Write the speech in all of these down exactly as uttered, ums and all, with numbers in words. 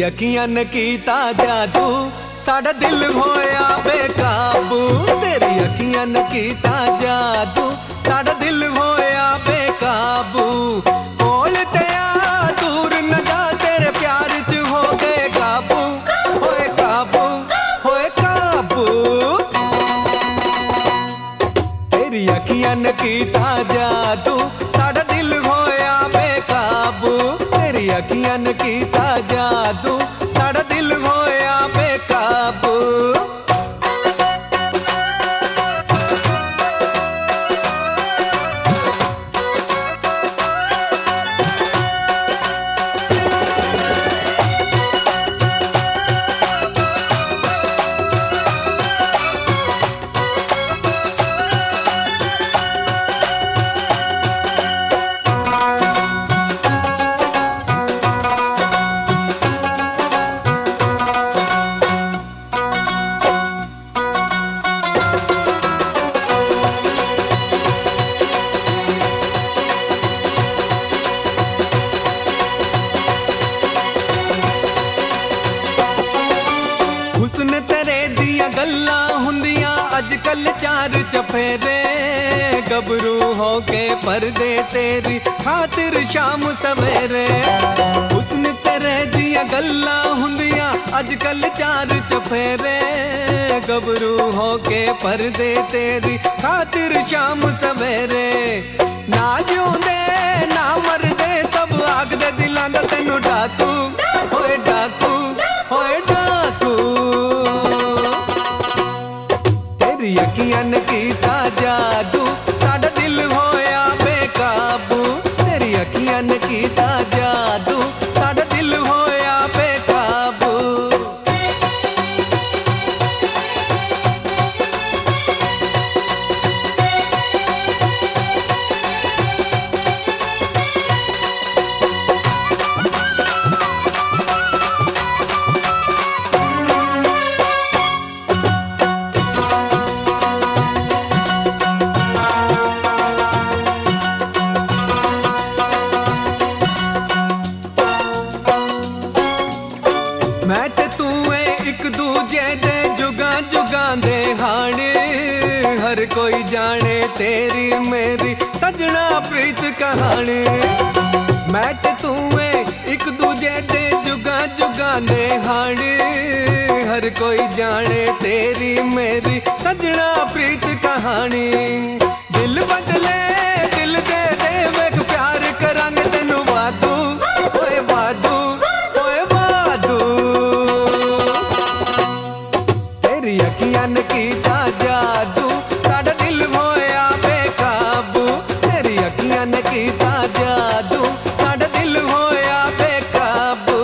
अखियां ने कीता जादू साड़ा दिल होया बेकाबू। तेरी अखियां ने कीता जादू साड़ा दिल होया बेकाबू। कोल ते आ दूर न जा तेरे प्यार च हो गए काबू। होए काबू होए काबू। तेरी अखियां ने कीता जादू साड़ा दिल होया बेकाबू। तेरी अखियां ने कीता जादू साड़ा दिल होया बेकाबू। हुस्न तेरे दिया गल्ला हुंदिया अजकल चार चफेरे। गबरू हो के पर्दे तेरी खातिर शाम सवेरे। हुस्न तेरे दिया गल्ला हुंदिया अजकल चार चफेरे। गबरू हो के पर्दे तेरी खातिर शाम सवेरे। ना जिउंदे ना मरदे सब आखदे दिलां दा तैनू डाकू। होए डाकू होए डाकू। तेरी अखियां ने कीता जादू साड़ा दिल होया बेकाबू। तेरी अखियां ने कीता जादू साड़ा दिल होया बेकाबू। मैं ते तू है एक दूजे दे जुगा जुगा दे हाणे। हर कोई जाने तेरी मेरी सजना प्रीत कहानी। मैं ते तू है एक दूजे दे जुगा जुगा दे हाणे। हर कोई जाने तेरी मेरी सजना प्रीत कहानी। दिल बदले दिल दे दे वेख प्यार करांगे तेनू वादू। ओए वादू ओए वादू। तेरी अखियां ने कीता जादू साड़ा दिल होया बेकाबू। तेरी अखियां ने कीता जादू साड़ा दिल होया बेकाबू।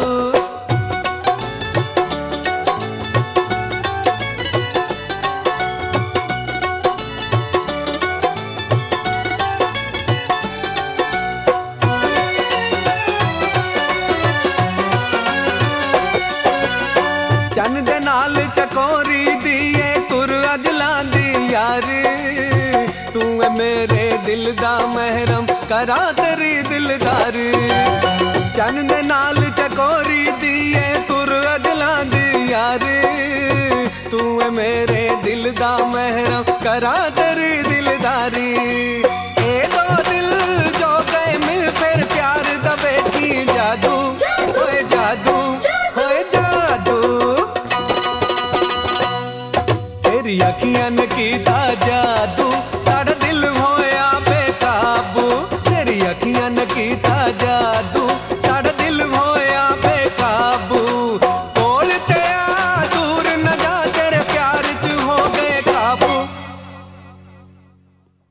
चन दे नाल चकोरी दिए तुर अजला दी यारी। तू है मेरे दिल दा महरम करा तेरी दिलदारी। चन दे नाल चकोरी दिए तुर अजला दी यारी। तू है मेरे दिल दा महरम करा तेरी दिलदारी। ए दो दिल जो गए मिल फिर प्यार दा बैठी जादू। होए जादू होए जादू। तेरी अखियां ने कीता जादू साड़ा दिल होया बेकाबू। तेरी अखियां ने कीता जादू